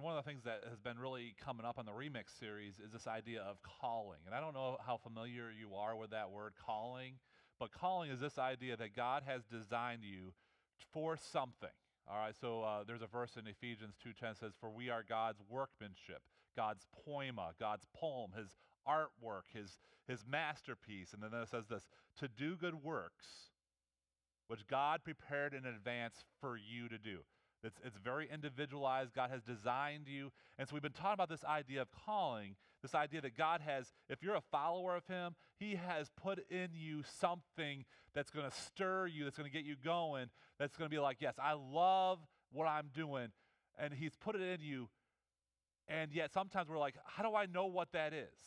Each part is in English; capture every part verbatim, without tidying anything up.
one of the things that has been really coming up on the Remix series is this idea of calling. And I don't know how familiar you are with that word calling, but calling is this idea that God has designed you for something. All right, so uh, there's a verse in Ephesians two ten says, "For we are God's workmanship, God's poema, God's poem, His artwork, His His masterpiece." And then it says this, "To do good works, which God prepared in advance for you to do." It's, it's very individualized. God has designed you. And so we've been talking about this idea of calling, this idea that God has, if you're a follower of Him, He has put in you something that's going to stir you, that's going to get you going, that's going to be like, yes, I love what I'm doing. And He's put it in you. And yet sometimes we're like, how do I know what that is?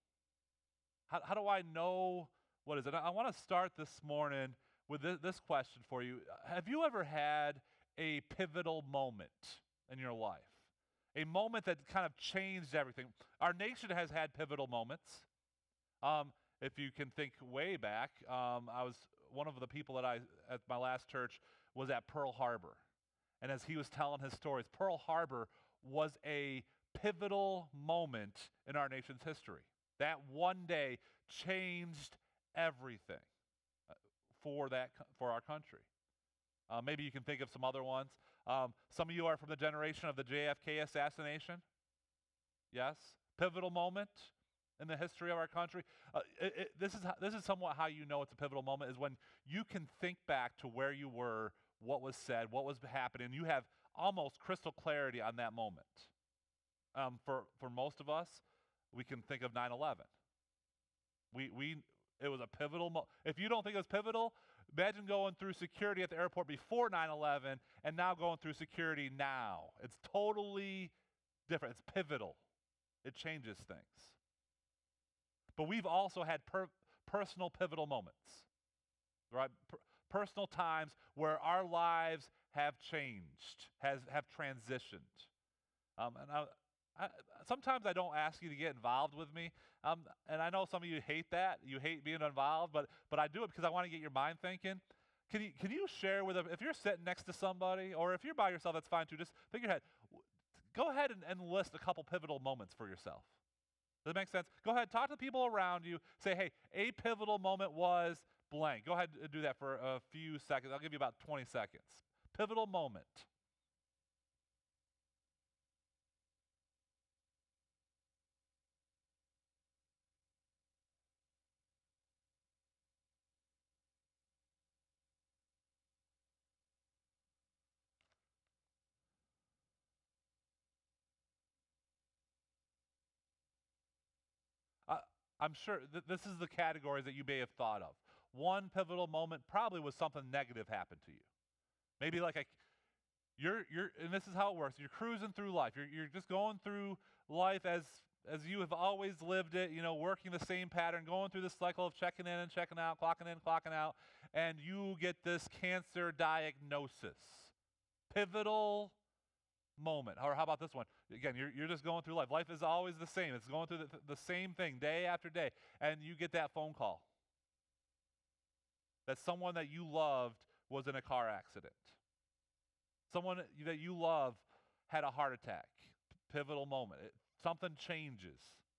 How, how do I know what is it? I want to start this morning with this, this question for you. Have you ever had a pivotal moment in your life? A moment that kind of changed everything. Our nation has had pivotal moments. Um, if you can think way back, um, I was one of the people that I, at my last church, was at Pearl Harbor. And as he was telling his stories, Pearl Harbor was a pivotal moment in our nation's history. That one day changed everything for that for our country. Uh, maybe you can think of some other ones. Um, some of you are from the generation of the J F K assassination. Yes, pivotal moment in the history of our country. Uh, it, it, this is how, this is somewhat how you know it's a pivotal moment, is when you can think back to where you were, what was said, what was happening. You have almost crystal clarity on that moment. Um, for for most of us, we can think of nine eleven. We we it was a pivotal moment. If you don't think it was pivotal, imagine going through security at the airport before nine eleven and now going through security now. It's totally different. It's pivotal. It changes things. But we've also had per- personal pivotal moments, right? Per- personal times where our lives have changed, has have transitioned. Um, and I, I, sometimes I don't ask you to get involved with me, um, and I know some of you hate that. You hate being involved, but but I do it because I want to get your mind thinking. Can you can you share with them, if you're sitting next to somebody, or if you're by yourself, that's fine too. Just think in your head. Go ahead and, and list a couple pivotal moments for yourself. Does that make sense? Go ahead, talk to people around you. Say, hey, a pivotal moment was blank. Go ahead and do that for a few seconds. I'll give you about twenty seconds. Pivotal moment. Uh, I'm sure th- this is the categories that you may have thought of. One pivotal moment probably was something negative happened to you. Maybe like a you're you're and this is how it works. You're cruising through life. You're you're just going through life as as you have always lived it, you know, working the same pattern, going through this cycle of checking in and checking out, clocking in, clocking out, and you get this cancer diagnosis. Pivotal moment. Or how about this one? Again, you're, you're just going through life. Life is always the same. It's going through the, the same thing day after day. And you get that phone call that someone that you loved was in a car accident. Someone that you love had a heart attack. Pivotal moment. It, something changes.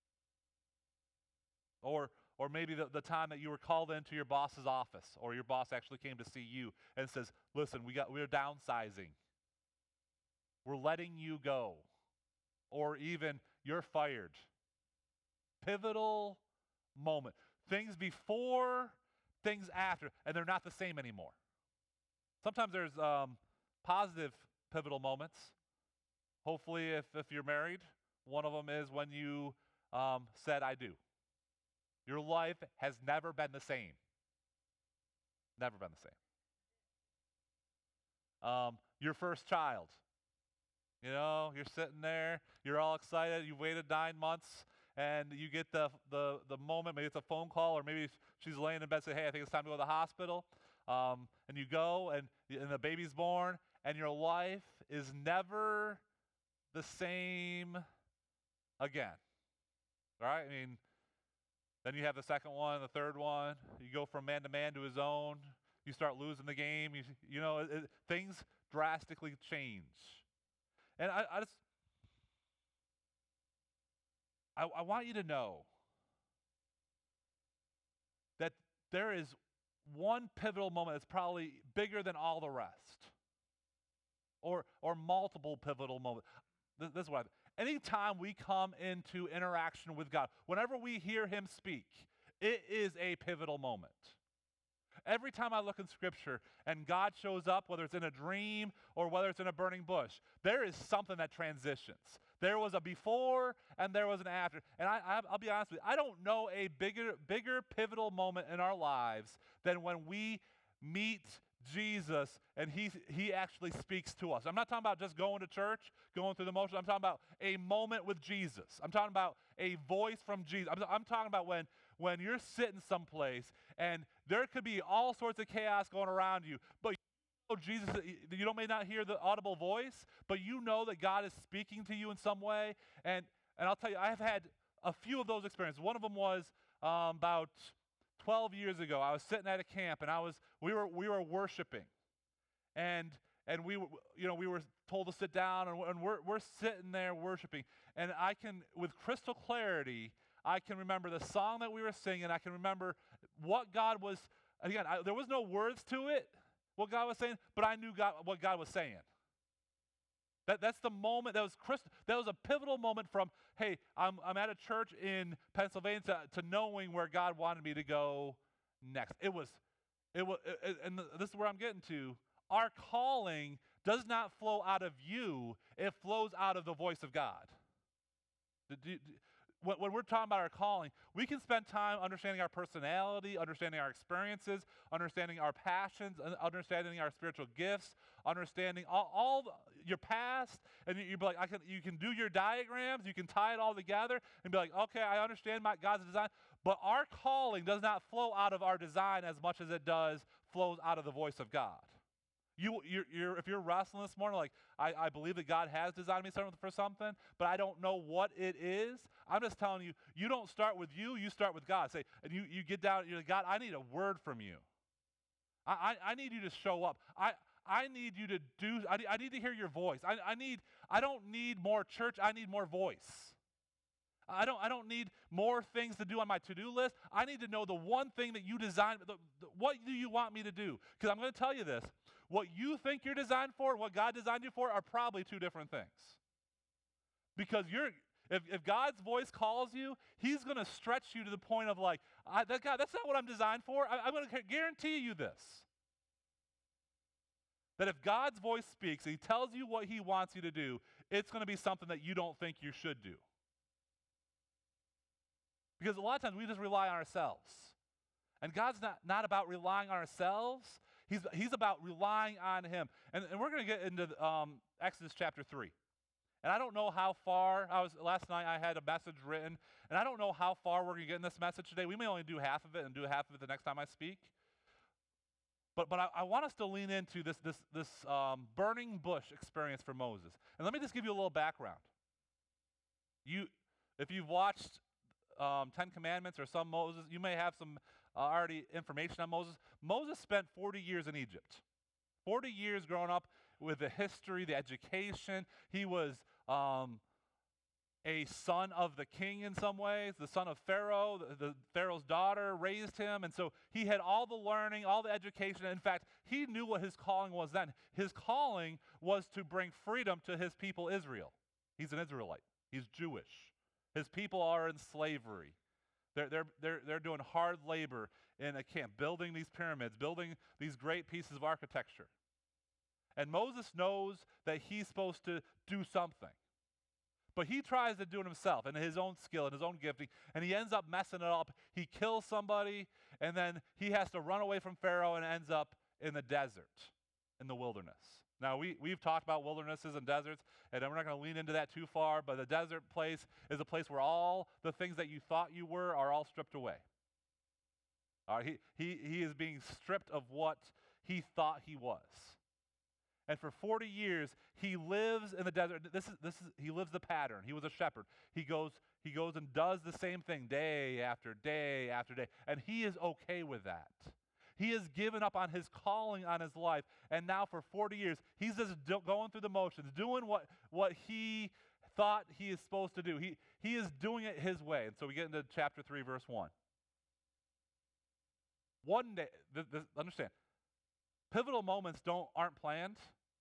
Or or maybe the, the time that you were called into your boss's office, or your boss actually came to see you and says, listen, we got we're downsizing. We're letting you go. Or even you're fired. Pivotal moment. Things before, things after, and they're not the same anymore. Sometimes there's um, positive pivotal moments. Hopefully, if, if you're married, one of them is when you um, said, I do. Your life has never been the same. Never been the same. Um, your first child. You know, you're sitting there, you're all excited, you waited nine months, and you get the, the, the moment, maybe it's a phone call, or maybe she's laying in bed and say, hey, I think it's time to go to the hospital. Um, and you go, and, and the baby's born, and your life is never the same again. Right? I mean, then you have the second one, the third one. You go from man to man to his own. You start losing the game. You, you know, it, it, things drastically change. And I, I just, I, I want you to know that there is one pivotal moment that's probably bigger than all the rest, or or multiple pivotal moments. This, this is what I, anytime we come into interaction with God, whenever we hear him speak, it is a pivotal moment. Every time I look in Scripture and God shows up, whether it's in a dream or whether it's in a burning bush, there is something that transitions. There was a before and there was an after. And I, I, I'll be honest with you, I don't know a bigger, bigger pivotal moment in our lives than when we meet Jesus and he, he actually speaks to us. I'm not talking about just going to church, going through the motions. I'm talking about a moment with Jesus. I'm talking about a voice from Jesus. I'm, I'm talking about when when you're sitting someplace and there could be all sorts of chaos going around you, but you know Jesus, you don't may not hear the audible voice, but you know that God is speaking to you in some way. And and I'll tell you, I've had a few of those experiences. One of them was um, about twelve years ago. I was sitting at a camp and I was we were we were worshiping, and and we were you know we were told to sit down, and, and we're we're sitting there worshiping, and I can with crystal clarity. I can remember the song that we were singing. I can remember what God was, again, I, there was no words to it, what God was saying, but I knew God, what God was saying. That, that's the moment, that was Christ, that was a pivotal moment from, hey, I'm, I'm at a church in Pennsylvania to, to knowing where God wanted me to go next. It was, it was, it, and this is where I'm getting to. Our calling does not flow out of you, it flows out of the voice of God. Do, do, When, when we're talking about our calling, we can spend time understanding our personality, understanding our experiences, understanding our passions, understanding our spiritual gifts, understanding all, all the, your past, and you, you be like, I can, you can do your diagrams, you can tie it all together, and be like, okay, I understand my God's design, but our calling does not flow out of our design as much as it does flows out of the voice of God. You, you're, you're, if you're wrestling this morning, like, I, I believe that God has designed me for something, but I don't know what it is, I'm just telling you, you don't start with you, you start with God. Say, and you, you get down, you're like, God, I need a word from you. I, I, I need you to show up. I, I need you to do, I, I need to hear your voice. I, I need, I don't need more church, I need more voice. I don't, I don't need more things to do on my to-do list. I need to know the one thing that you designed, the, the, what do you want me to do? Because I'm going to tell you this, what you think you're designed for and what God designed you for are probably two different things. Because you're, if, if God's voice calls you, he's going to stretch you to the point of like, I, that God, that's not what I'm designed for. I, I'm going to guarantee you this. That if God's voice speaks and he tells you what he wants you to do, it's going to be something that you don't think you should do. Because a lot of times we just rely on ourselves. And God's not, not about relying on ourselves. He's, he's about relying on him. And, and we're going to get into um, Exodus chapter three. And I don't know how far, I was last night I had a message written, and I don't know how far we're going to get in this message today. We may only do half of it and do half of it the next time I speak. But but I, I want us to lean into this, this, this um, burning bush experience for Moses. And let me just give you a little background. You, if you've watched um, Ten Commandments or some Moses, you may have some uh, already information on Moses. Moses spent forty years in Egypt. forty years growing up with the history, the education. He was um, a son of the king in some ways, the son of Pharaoh. The, the Pharaoh's daughter raised him, and so he had all the learning, all the education. In fact, he knew what his calling was then. His calling was to bring freedom to his people Israel. He's an Israelite. He's Jewish. His people are in slavery. They're, they're, they're, they're doing hard labor in a camp, building these pyramids, building these great pieces of architecture. And Moses knows that he's supposed to do something. But he tries to do it himself in his own skill and his own gifting, and he ends up messing it up. He kills somebody, and then he has to run away from Pharaoh and ends up in the desert, in the wilderness. Now, we, we've talked about wildernesses and deserts, and we're not going to lean into that too far, but the desert place is a place where all the things that you thought you were are all stripped away. All right, he, he, he is being stripped of what he thought he was. And for forty years, he lives in the desert. This is, this is, he lives the pattern. He was a shepherd. He goes, he goes and does the same thing day after day after day, and he is okay with that. He has given up on his calling on his life, and now for forty years, he's just do- going through the motions, doing what, what he thought he is supposed to do. He, he is doing it his way. And so we get into chapter three, verse one. One day, th- th- understand, pivotal moments don't aren't planned.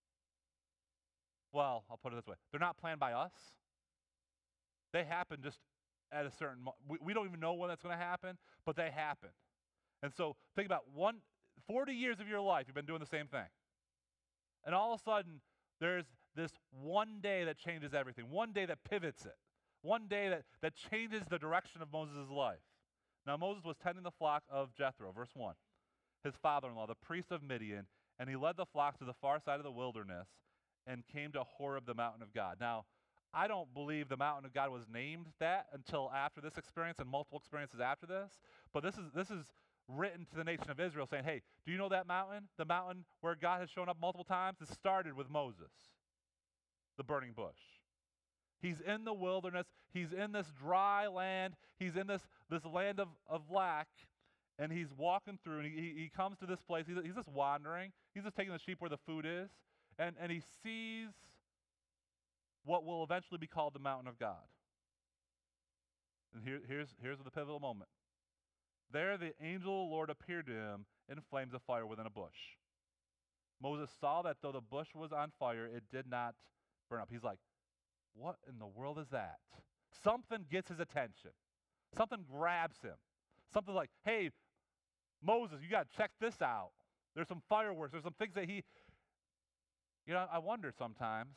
Well, I'll put it this way. They're not planned by us. They happen just at a certain mo- we, we don't even know when that's going to happen, but they happen. And so think about one, forty years of your life, you've been doing the same thing. And all of a sudden, there's this one day that changes everything, one day that pivots it, one day that, that changes the direction of Moses' life. Now, Moses was tending the flock of Jethro, verse one, his father-in-law, the priest of Midian, and he led the flock to the far side of the wilderness and came to Horeb, the mountain of God. Now, I don't believe the mountain of God was named that until after this experience and multiple experiences after this, but this is this is written to the nation of Israel saying, hey, do you know that mountain? The mountain where God has shown up multiple times? It started with Moses, the burning bush. He's in the wilderness. He's in this dry land. He's in this, this land of, of lack, and he's walking through, and he, he comes to this place. He's, he's just wandering. He's just taking the sheep where the food is, and, and he sees what will eventually be called the mountain of God. And here, here's, here's the pivotal moment. There the angel of the Lord appeared to him in flames of fire within a bush. Moses saw that though the bush was on fire, it did not burn up. He's like, what in the world is that? Something gets his attention. Something grabs him. Something like, hey, Moses, you got to check this out. There's some fireworks. There's some things that he, you know, I wonder sometimes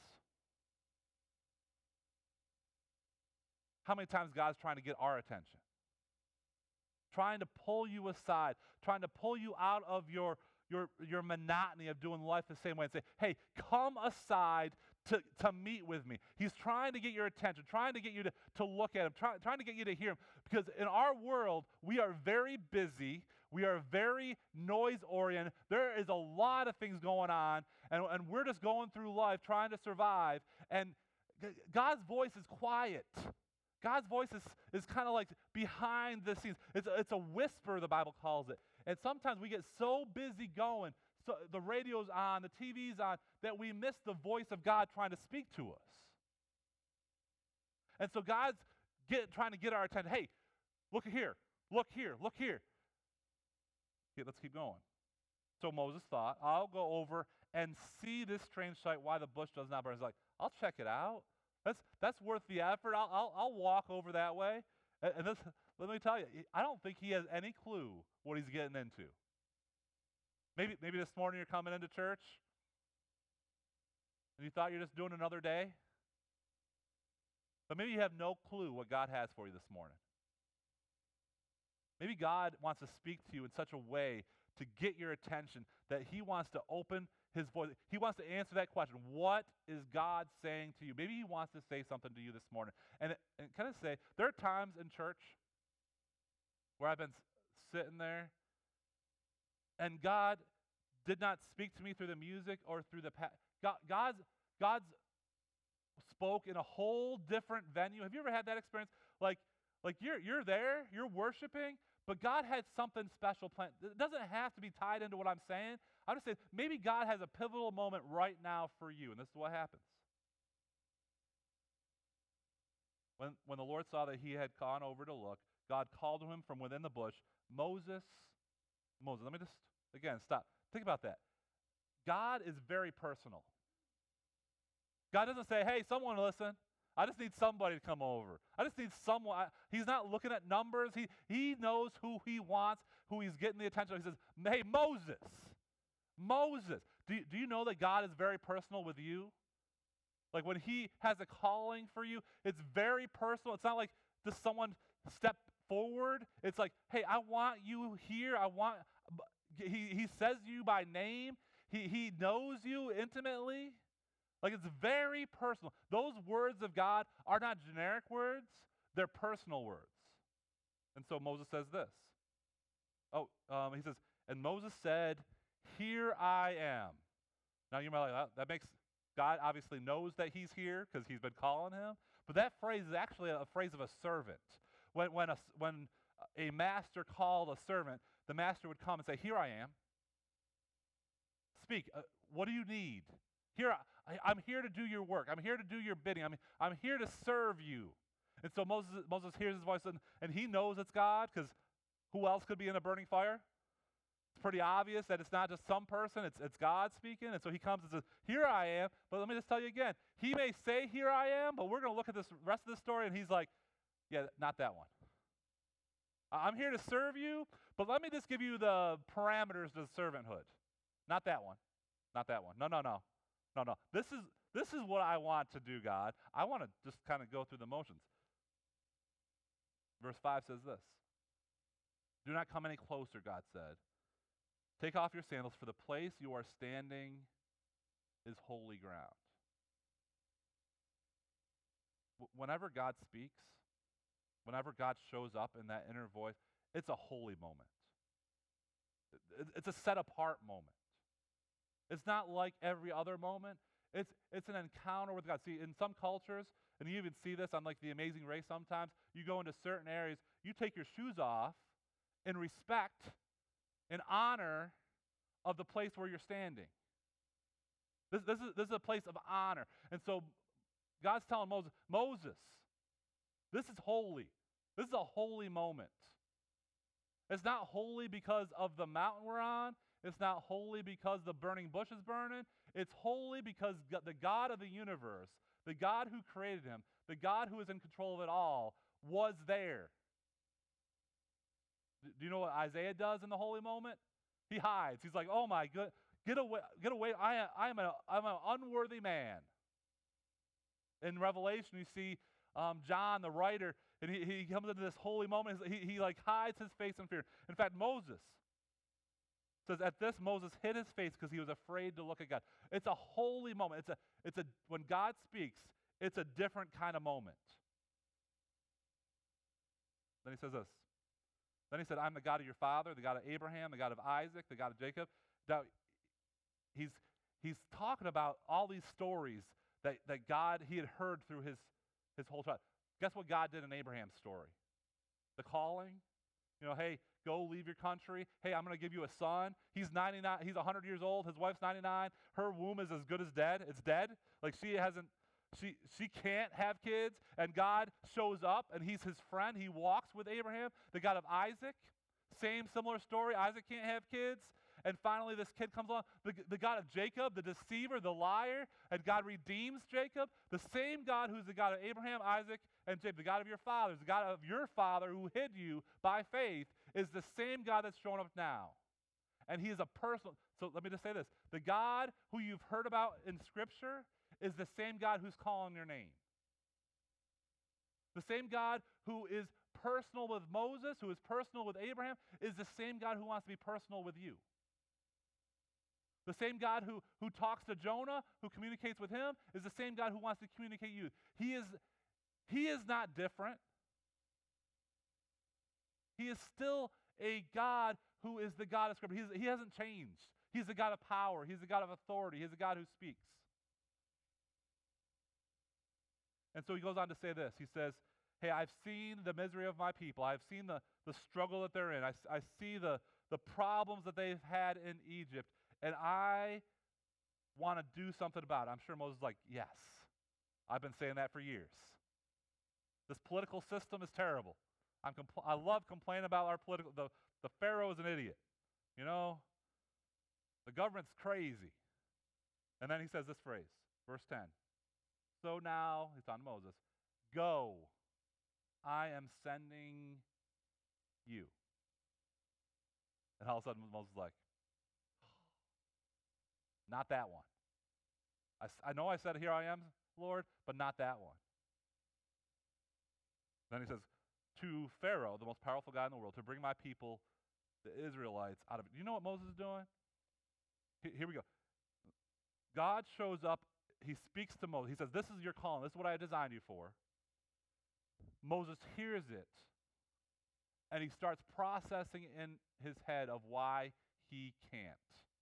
how many times God's trying to get our attention. Trying to pull you aside, trying to pull you out of your, your, your monotony of doing life the same way and say, hey, come aside to, to meet with me. He's trying to get your attention, trying to get you to, to look at him, try, trying to get you to hear him. Because in our world, we are very busy. We are very noise-oriented. There is a lot of things going on, and, and we're just going through life trying to survive. And God's voice is quiet. God's voice is, is kind of like behind the scenes. It's a, it's a whisper, the Bible calls it. And sometimes we get so busy going, so the radio's on, the T V's on, that we miss the voice of God trying to speak to us. And so God's get, trying to get our attention. Hey, look here, look here, look here. Okay, let's keep going. So Moses thought, I'll go over and see this strange sight, why the bush does not burn. He's like, I'll check it out. That's that's worth the effort. I'll I'll, I'll walk over that way. And, and this, let me tell you, I don't think he has any clue what he's getting into. Maybe maybe this morning you're coming into church, and you thought you're just doing another day. But maybe you have no clue what God has for you this morning. Maybe God wants to speak to you in such a way to get your attention that he wants to open his voice. He wants to answer that question. What is God saying to you? Maybe he wants to say something to you this morning. And, and can I say, there are times in church where I've been s- sitting there and God did not speak to me through the music or through the pa- God, God's God's spoke in a whole different venue. Have you ever had that experience? Like, like you're you're there, you're worshiping, but God had something special planned. It doesn't have to be tied into what I'm saying. I'm just saying maybe God has a pivotal moment right now for you, and this is what happens. When when the Lord saw that he had gone over to look, God called to him from within the bush, Moses, Moses. Let me just again stop. Think about that. God is very personal. God doesn't say, hey, someone listen. I just need somebody to come over. I just need someone. I, he's not looking at numbers. He, he knows who he wants, who he's getting the attention of. He says, hey, Moses, Moses. Do you, do you know that God is very personal with you? Like when he has a calling for you, it's very personal. It's not like does someone step forward. It's like, hey, I want you here. I want, he, he says you by name. He, he knows you intimately. Like it's very personal. Those words of God are not generic words, they're personal words. And so Moses says this. Oh, um, he says, and Moses said, here I am. Now you might like, that, that makes, God obviously knows that he's here because he's been calling him. But that phrase is actually a, a phrase of a servant. When, when, a, when a master called a servant, the master would come and say, here I am. Speak. Uh, what do you need? Here, I, I'm here to do your work. I'm here to do your bidding. I'm, I'm here to serve you. And so Moses, Moses hears his voice, and, and he knows it's God, because who else could be in a burning fire? It's pretty obvious that it's not just some person, it's, it's God speaking. And so he comes and says, here I am. But let me just tell you again, he may say, here I am, but we're going to look at this rest of the story, and he's like, yeah, not that one. I'm here to serve you, but let me just give you the parameters of servanthood. Not that one. Not that one. No, no, no. No, no. This is this is what I want to do, God. I want to just kind of go through the motions. Verse five says this. Do not come any closer, God said. Take off your sandals, for the place you are standing is holy ground. Whenever God speaks, whenever God shows up in that inner voice, it's a holy moment. It's a set-apart moment. It's not like every other moment. It's, it's an encounter with God. See, in some cultures, and you even see this on like The Amazing Race sometimes, you go into certain areas, you take your shoes off in respect, in honor of the place where you're standing. This, this, is, this is a place of honor. And so God's telling Moses, Moses, this is holy. This is a holy moment. It's not holy because of the mountain we're on. It's not holy because the burning bush is burning. It's holy because the God of the universe, the God who created him, the God who is in control of it all, was there. Do you know what Isaiah does in the holy moment? He hides. He's like, oh my good, get away, get away. I am, I am a, I'm an unworthy man. In Revelation, you see um, John, the writer, and he, he comes into this holy moment. He, he like hides his face in fear. In fact, Moses says at this, Moses hid his face because he was afraid to look at God. It's a holy moment. It's a, it's a, when God speaks, it's a different kind of moment. Then he says this. Then he said, I'm the God of your father, the God of Abraham, the God of Isaac, the God of Jacob. Now, he's, he's talking about all these stories that, that God, he had heard through his, his whole tribe. Guess what God did in Abraham's story? The calling. You know, hey, go leave your country. Hey, I'm going to give you a son. He's ninety-nine. He's one hundred years old. His wife's ninety-nine. Her womb is as good as dead. It's dead. Like she hasn't, she, she can't have kids. And God shows up, and he's his friend. He walks with Abraham, the God of Isaac. Same similar story. Isaac can't have kids. And finally, this kid comes along, the, the God of Jacob, the deceiver, the liar, and God redeems Jacob. The same God who's the God of Abraham, Isaac, and Jacob, the God of your fathers, the God of your father who hid you by faith, is the same God that's showing up now. And he is a personal, so let me just say this. The God who you've heard about in Scripture is the same God who's calling your name. The same God who is personal with Moses, who is personal with Abraham, is the same God who wants to be personal with you. The same God who, who talks to Jonah, who communicates with him, is the same God who wants to communicate you. He is, he is not different. He is still a God who is the God of Scripture. He's, he hasn't changed. He's the God of power. He's the God of authority. He's the God who speaks. And so he goes on to say this. He says, hey, I've seen the misery of my people. I've seen the, the struggle that they're in. I, I see the, the problems that they've had in Egypt. And I want to do something about it. I'm sure Moses is like, yes. I've been saying that for years. This political system is terrible. I'm compl- I love complaining about our political, the, the Pharaoh is an idiot. You know, the government's crazy. And then he says this phrase, verse ten. So now, he's on Moses, go, I am sending you. And all of a sudden Moses is like, not that one. I, I know I said, here I am, Lord, but not that one. Then he says, to Pharaoh, the most powerful guy in the world, to bring my people, the Israelites, out of it. Do you know what Moses is doing? Here we go. God shows up. He speaks to Moses. He says, this is your calling. This is what I designed you for. Moses hears it, and he starts processing in his head of why he can't.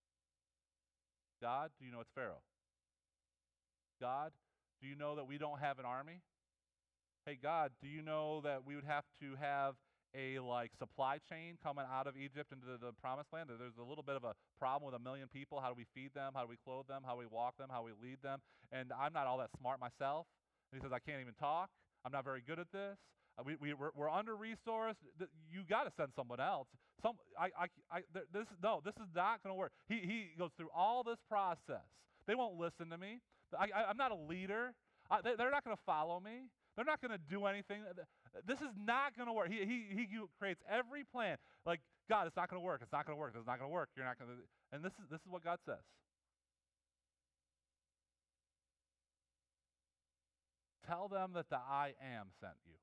God, do you know it's Pharaoh? God, do you know that we don't have an army? Hey, God, do you know that we would have to have a like supply chain coming out of Egypt into the, the promised land. There's a little bit of a problem with a million people. How do we feed them? How do we clothe them? How do we walk them? How do we lead them? And I'm not all that smart myself. And he says, I can't even talk. I'm not very good at this. Uh, we, we, we're, we're under-resourced. You got to send someone else. Some, I, I, I, this, no, this is not going to work. He, he goes through all this process. They won't listen to me. I, I, I'm not a leader. I, they, they're not going to follow me. They're not going to do anything. This is not going to work. He, he, he creates every plan. Like, God, it's not going to work. It's not going to work. It's not going to work. You're not going to. And this is, this is what God says. Tell them that the I am sent you.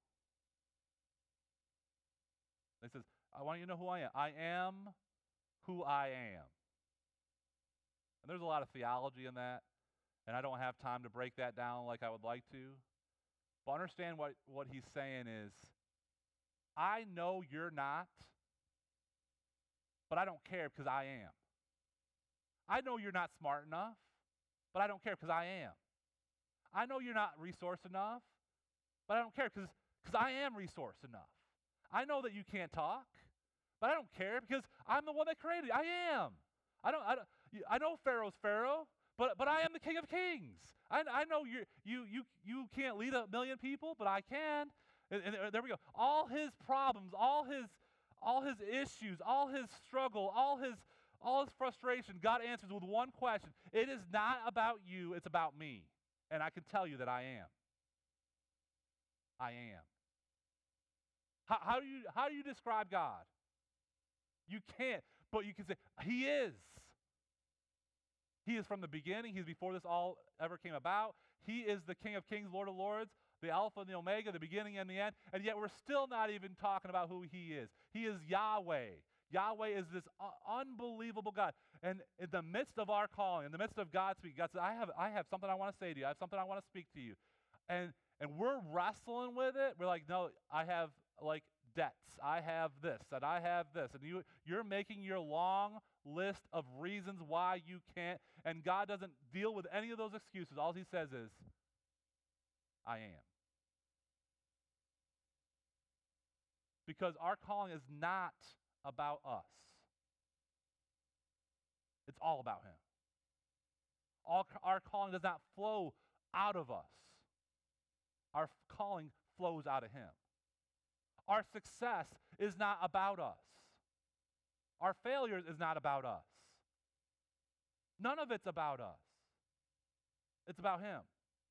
He says, I want you to know who I am. I am who I am. And there's a lot of theology in that, and I don't have time to break that down like I would like to. But understand what, what he's saying is, I know you're not, but I don't care because I am. I know you're not smart enough, but I don't care because I am. I know you're not resourced enough, but I don't care because I am resourced enough. I know that you can't talk, but I don't care because I'm the one that created you. I am. I don't. I, don't, I know Pharaoh's Pharaoh, but but I am the King of Kings. I, I know you you you you can't lead a million people, but I can. And, and there we go. All his problems, all his all his issues, all his struggle, all his all his frustration, God answers with one question. It is not about you, it's about me. And I can tell you that I am. I am. How, how do you how do you describe God? You can't, but you can say he is. He is from the beginning. He's before this all ever came about. He is the King of Kings, Lord of Lords, the Alpha and the Omega, the beginning and the end. And yet we're still not even talking about who he is. He is Yahweh. Yahweh is this uh, unbelievable God. And in the midst of our calling, in the midst of God speaking, God says, I have, I have something I want to say to you. I have something I want to speak to you. And and we're wrestling with it. We're like, no, I have like debts. I have this, and I have this. And you, you're making your long list of reasons why you can't. And God doesn't deal with any of those excuses. All he says is, I am. Because our calling is not about us. It's all about him. All, our calling does not flow out of us. Our f- calling flows out of him. Our success is not about us. Our failures is not about us. None of it's about us. It's about him.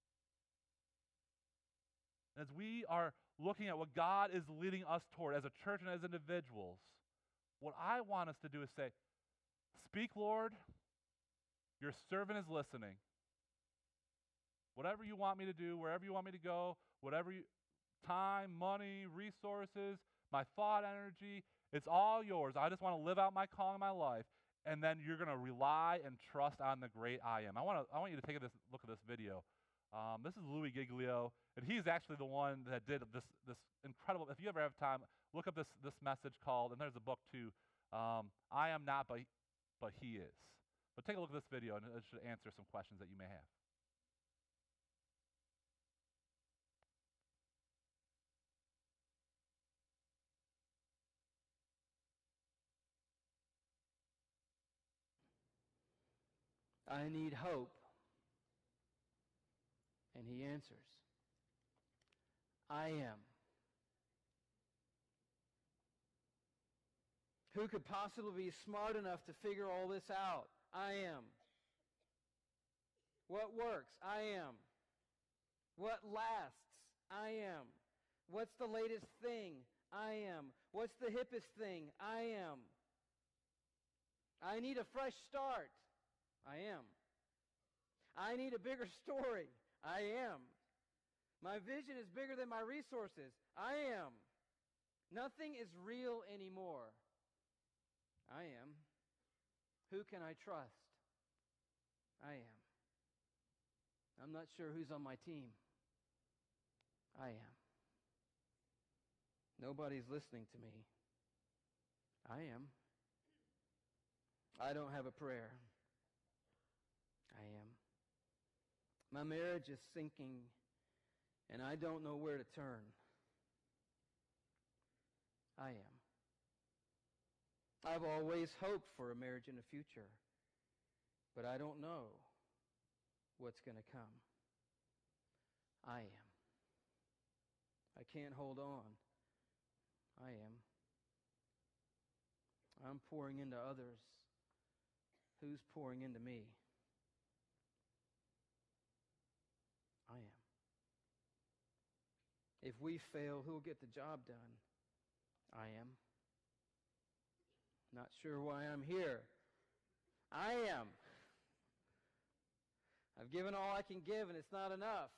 As we are looking at what God is leading us toward as a church and as individuals, what I want us to do is say, speak, Lord, your servant is listening. Whatever you want me to do, wherever you want me to go, whatever you, time, money, resources, my thought energy, it's all yours. I just want to live out my calling in my life, and then you're going to rely and trust on the great I am. I want to. I want you to take a this, look at this video. Um, this is Louis Giglio, and he's actually the one that did this this incredible. If you ever have time, look up this this message called, and there's a book too. Um, I am not, but but he is. But take a look at this video, and it should answer some questions that you may have. I need hope. And he answers, I am. Who could possibly be smart enough to figure all this out? I am. What works? I am. What lasts? I am. What's the latest thing? I am. What's the hippest thing? I am. I need a fresh start. I am. I need a bigger story. I am. My vision is bigger than my resources. I am. Nothing is real anymore. I am. Who can I trust? I am. I'm not sure who's on my team. I am. Nobody's listening to me. I am. I don't have a prayer. I am. My marriage is sinking, and I don't know where to turn. I am. I've always hoped for a marriage in the future, but I don't know what's going to come. I am. I can't hold on. I am. I'm pouring into others. Who's pouring into me? I am. If we fail, who'll get the job done? I am. Not sure why I'm here. I am. I've given all I can give, and it's not enough.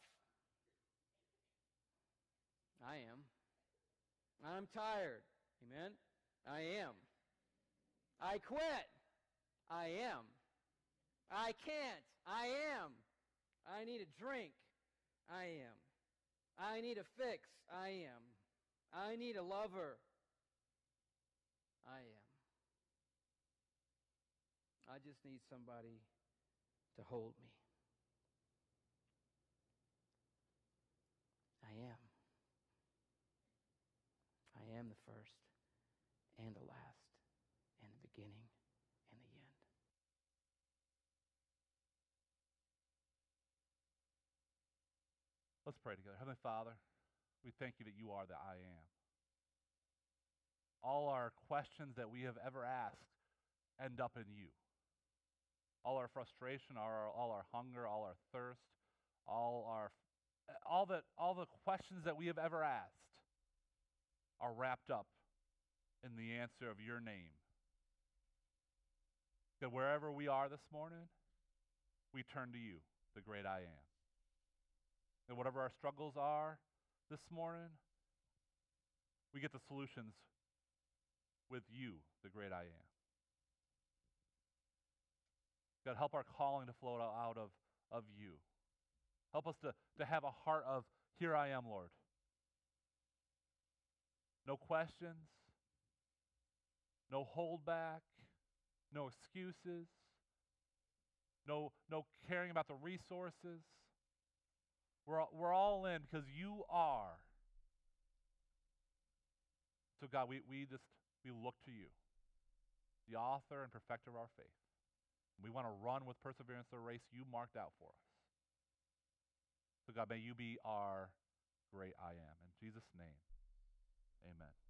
I am. I'm tired. Amen? I am. I quit. I am. I can't. I am. I need a drink. I am. I need a fix. I am. I need a lover. I am. I just need somebody to hold me. I am. I am the first and the last and the beginning and the end. Let's pray together. Heavenly Father, we thank you that you are the I am. All our questions that we have ever asked end up in you. All our frustration, all our, all our hunger, all our thirst, all our all the all the questions that we have ever asked are wrapped up in the answer of your name. That wherever we are this morning, we turn to you, the great I am. And whatever our struggles are this morning, we get the solutions with you, the great I am. God, help our calling to flow out of, of you. Help us to, to have a heart of, here I am, Lord. No questions, no holdback, no excuses, no, no caring about the resources. We're, we're all in because you are. So God, we, we just, we look to you, the author and perfecter of our faith. We want to run with perseverance the race you marked out for us. So God, may you be our great I am. In Jesus' name, amen.